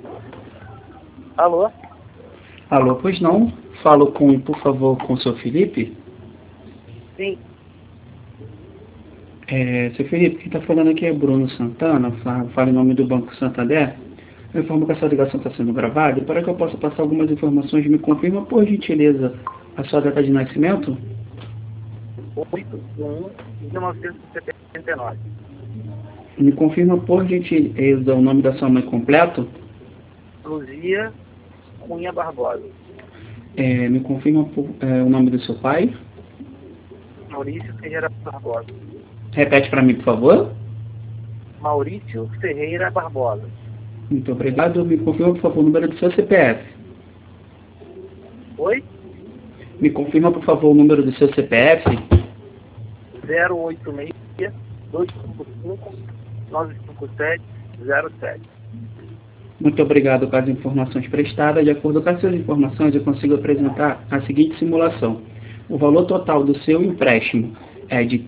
Alô? Alô, pois não? Falo por favor, com o seu Felipe? Sim. Seu Felipe, quem está falando aqui é Bruno Santana, fala em nome do Banco Santander. Eu informo que essa ligação está sendo gravada e para que eu possa passar algumas informações, me confirma, por gentileza, a sua data de nascimento? 8/1/1979. Me confirma, por gentileza, o nome da sua mãe completo? Luzia Cunha Barbosa. Me confirma o nome do seu pai? Maurício Ferreira Barbosa. Repete para mim, por favor. Maurício Ferreira Barbosa. Muito obrigado. Me confirma, por favor, o número do seu CPF. Oi? Me confirma, por favor, o número do seu CPF. 086-255-957-07. Muito obrigado pelas informações prestadas. De acordo com as suas informações, eu consigo apresentar a seguinte simulação. O valor total do seu empréstimo é de R$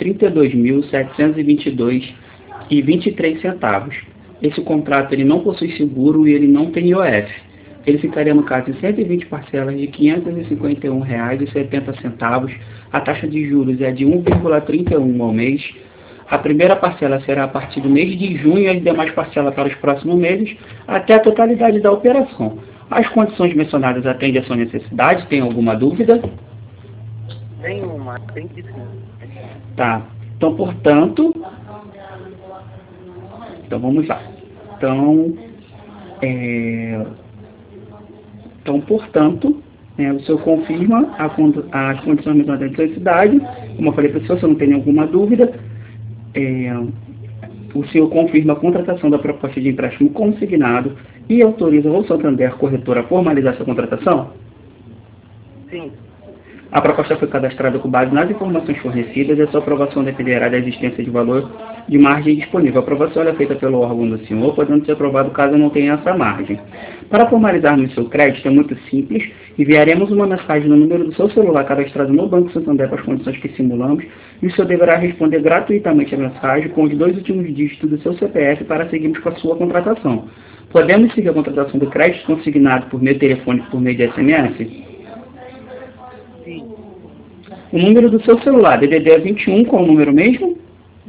32.722,23. Esse contrato ele não possui seguro e ele não tem IOF. Ele ficaria, no caso, em 120 parcelas de R$ 551,70. A taxa de juros é de 1,31 ao mês. A primeira parcela será a partir do mês de junho e as demais parcelas para os próximos meses, até a totalidade da operação. As condições mencionadas atendem à sua necessidade? Tem alguma dúvida? Nenhuma, tem que sim. Tá. Então, portanto... Então, vamos lá. Portanto, o senhor confirma as condições mencionadas da necessidade. Como eu falei para o senhor, se não tem alguma dúvida, o senhor confirma a contratação da proposta de empréstimo consignado e autoriza o Santander Corretora a formalizar essa contratação? Sim. A proposta foi cadastrada com base nas informações fornecidas e a sua aprovação dependerá da existência de valor de margem disponível. A aprovação é feita pelo órgão do senhor, podendo ser aprovado caso não tenha essa margem. Para formalizarmos seu crédito é muito simples. Enviaremos uma mensagem no número do seu celular cadastrado no Banco Santander com as condições que simulamos e o senhor deverá responder gratuitamente a mensagem com os 2 últimos dígitos do seu CPF para seguirmos com a sua contratação. Podemos seguir a contratação do crédito consignado por meio telefônico por meio de SMS? Sim. O número do seu celular, DDD é 21, qual o número mesmo?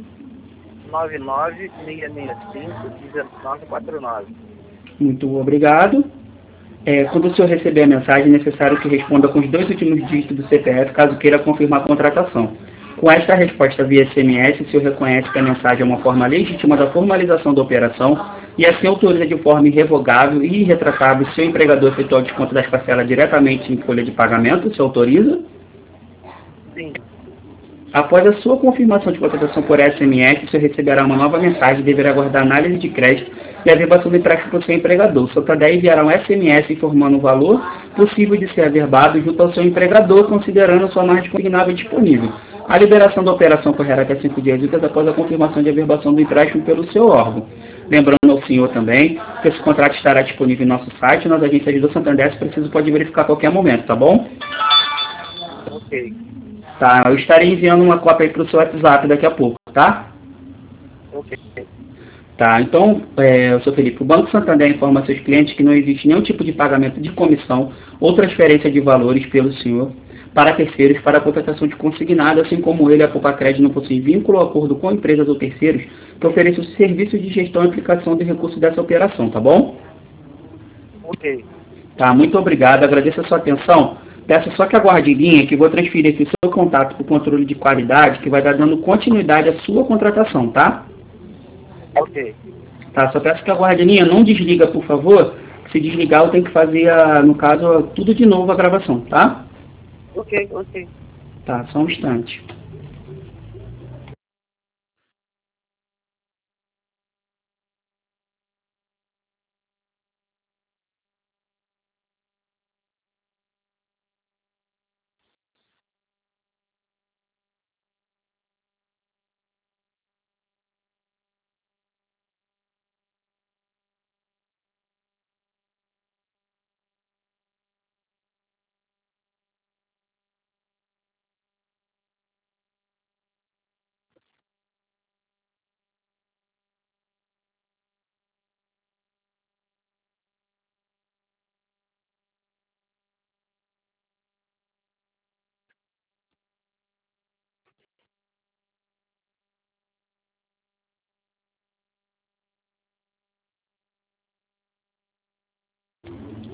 99665-1949. Muito obrigado. Quando o senhor receber a mensagem, é necessário que responda com os 2 últimos dígitos do CPF, caso queira confirmar a contratação. Com esta resposta via SMS, o senhor reconhece que a mensagem é uma forma legítima da formalização da operação e assim autoriza de forma irrevogável e irretratável o seu empregador efetuar o desconto das parcelas diretamente em folha de pagamento. O senhor autoriza? Sim. Após a sua confirmação de contratação por SMS, o senhor receberá uma nova mensagem e deverá aguardar análise de crédito e a averbação do empréstimo para o seu empregador. O Santander enviará um SMS informando o valor possível de ser averbado junto ao seu empregador, considerando a sua margem consignável disponível. A liberação da operação ocorrerá até 5 dias úteis após a confirmação de averbação do empréstimo pelo seu órgão. Lembrando ao senhor também que esse contrato estará disponível em nosso site, nas agências do Santander, se preciso pode verificar a qualquer momento, tá bom? Ok. Tá, eu estarei enviando uma cópia aí para o seu WhatsApp daqui a pouco, tá? Ok. Tá, então, seu Felipe, o Banco Santander informa a seus clientes que não existe nenhum tipo de pagamento de comissão ou transferência de valores pelo senhor para terceiros para a contratação de consignado, assim como ele, a Poupa-Crédito, não possui vínculo ou acordo com empresas ou terceiros que ofereçam serviços de gestão e aplicação de recursos dessa operação, tá bom? Ok. Tá, muito obrigado, agradeço a sua atenção. Peço só que aguarde em linha que vou transferir aqui o seu contato para o controle de qualidade, que vai dar dando continuidade à sua contratação, tá? Ok. Tá, só peço que aguarde em linha, não desliga, por favor. Se desligar, eu tenho que fazer, no caso, tudo de novo a gravação, tá? Ok, ok. Tá, só um instante.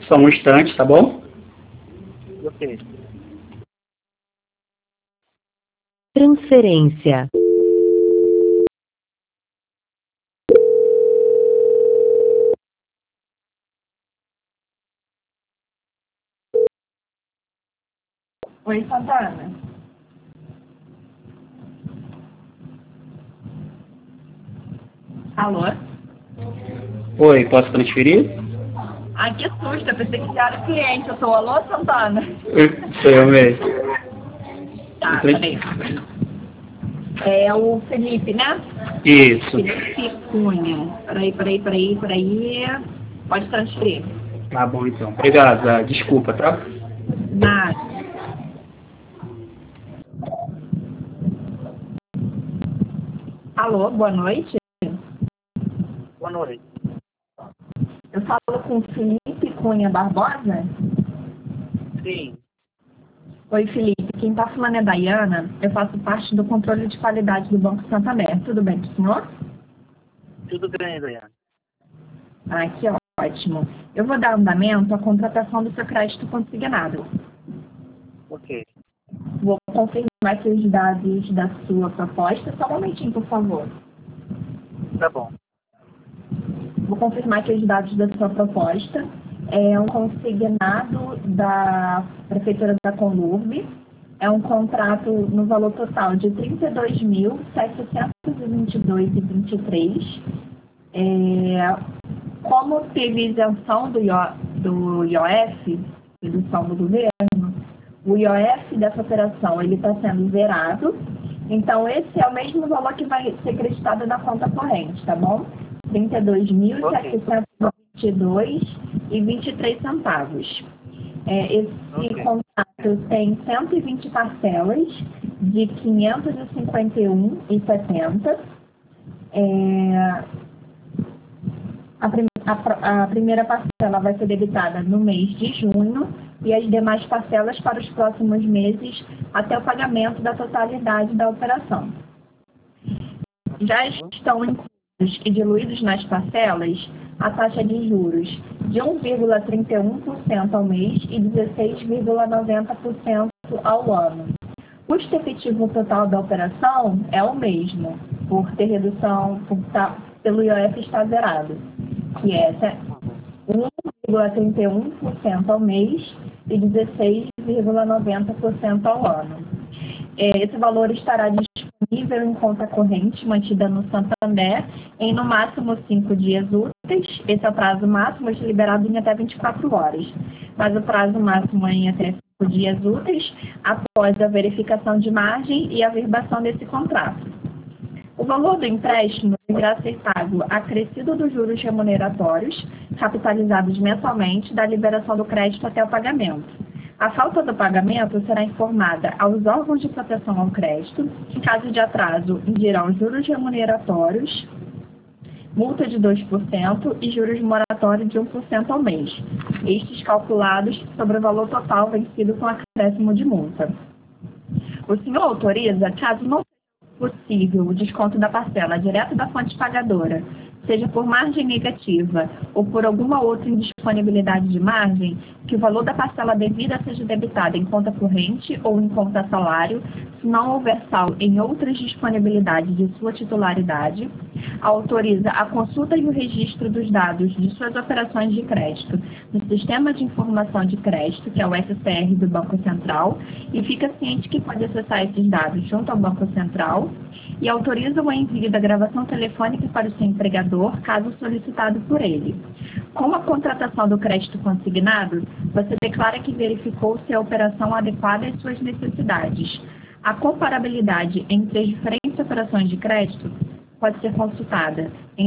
Só um instante, tá bom? Ok. Transferência. Oi, Santana. Alô? Oi, posso transferir? Ai, que susto, eu pensei que era cliente. Eu sou alô, Santana? Sou eu mesmo. Tá, peraí. É o Felipe, né? Isso. Felipe Cunha. Peraí. Pode transferir. Tá bom, então. Obrigado. Desculpa, tá? Nada. Alô, boa noite. Boa noite. Eu falo com o Felipe Cunha Barbosa? Sim. Oi, Felipe. Quem está falando é Dayana. Eu faço parte do controle de qualidade do Banco Santander. Tudo bem com o senhor? Tudo bem, Dayana. Ah, que ótimo. Eu vou dar andamento à contratação do seu crédito consignado. Ok. Vou confirmar aqui os dados da sua proposta. Só um momentinho, por favor. Tá bom. Vou confirmar aqui os dados da sua proposta. É um consignado da Prefeitura da Conurb. É um contrato no valor total de R$ 32.722,23. Como teve isenção do IOF, redução do governo, o IOF dessa operação ele está sendo zerado. Então, esse é o mesmo valor que vai ser creditado na conta corrente, tá bom? R$ 32.722,23. Esse contrato tem 120 parcelas de R$ 551,70. A primeira parcela vai ser debitada no mês de junho e as demais parcelas para os próximos meses até o pagamento da totalidade da operação. Já estão incluídos e diluídos nas parcelas a taxa de juros de 1,31% ao mês e 16,90% ao ano. O custo efetivo total da operação é o mesmo, por ter redução pelo IOF estar zerado, que é 1,31% ao mês e 16,90% ao ano. Esse valor estará disponível em conta corrente mantida no Santander em no máximo 5 dias úteis. Esse é o prazo máximo, liberado em até 24 horas. Mas o prazo máximo é em até 5 dias úteis após a verificação de margem e a averbação desse contrato. O valor do empréstimo deverá ser pago acrescido dos juros remuneratórios, capitalizados mensalmente, da liberação do crédito até o pagamento. A falta do pagamento será informada aos órgãos de proteção ao crédito. Em caso de atraso, indirão juros remuneratórios, multa de 2% e juros moratórios de 1% ao mês, estes calculados sobre o valor total vencido com acréscimo de multa. O senhor autoriza, caso não seja possível o desconto da parcela direto da fonte pagadora, seja por margem negativa ou por alguma outra indisponibilidade de margem, que o valor da parcela devida seja debitado em conta corrente ou em conta salário, se não houver saldo em outras disponibilidades de sua titularidade, autoriza a consulta e o registro dos dados de suas operações de crédito no Sistema de Informação de Crédito, que é o SCR do Banco Central, e fica ciente que pode acessar esses dados junto ao Banco Central, e autoriza o envio da gravação telefônica para o seu empregador, caso solicitado por ele. Com a contratação do crédito consignado, você declara que verificou se a operação adequada às suas necessidades. A comparabilidade entre as diferentes operações de crédito pode ser consultada em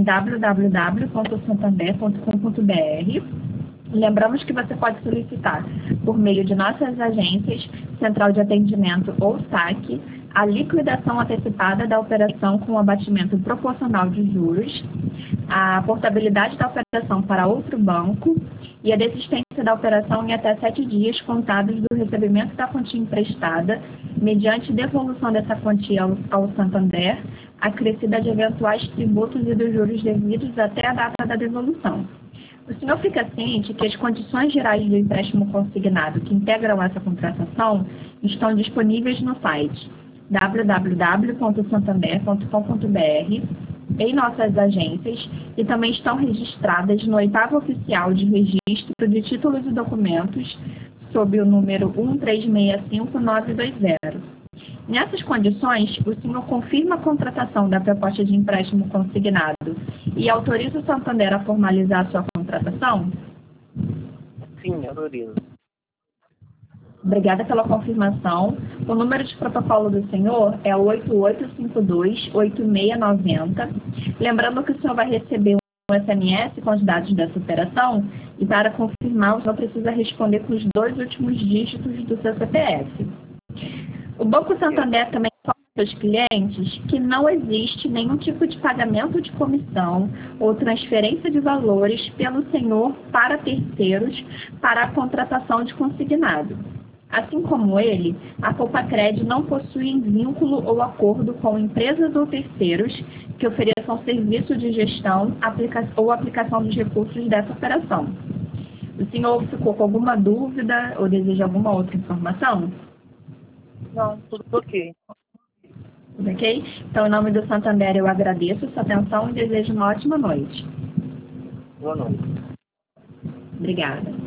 www.santander.com.br. Lembramos que você pode solicitar, por meio de nossas agências, Central de Atendimento ou SAC, a liquidação antecipada da operação com abatimento proporcional de juros, a portabilidade da operação para outro banco e a desistência da operação em até 7 dias contados do recebimento da quantia emprestada, mediante devolução dessa quantia ao Santander, acrescida de eventuais tributos e dos juros devidos até a data da devolução. O senhor fica ciente que as condições gerais do empréstimo consignado que integram essa contratação estão disponíveis no site www.santander.com.br, em nossas agências, e também estão registradas no 8º Oficial de Registro de Títulos e Documentos, sob o número 1365920. Nessas condições, o senhor confirma a contratação da proposta de empréstimo consignado e autoriza o Santander a formalizar a sua contratação? Sim, autorizo. Obrigada pela confirmação. O número de protocolo do senhor é o 8852-8690. Lembrando que o senhor vai receber um SMS com os dados dessa operação e, para confirmar, o senhor precisa responder com os 2 últimos dígitos do seu CPF. O Banco Santander também informa aos clientes que não existe nenhum tipo de pagamento de comissão ou transferência de valores pelo senhor para terceiros para a contratação de consignado. Assim como ele, a Coupacred não possui vínculo ou acordo com empresas ou terceiros que ofereçam serviço de gestão ou aplicação dos recursos dessa operação. O senhor ficou com alguma dúvida ou deseja alguma outra informação? Não, tudo ok. Tudo ok? Então, em nome do Santander, eu agradeço sua atenção e desejo uma ótima noite. Boa noite. Obrigada.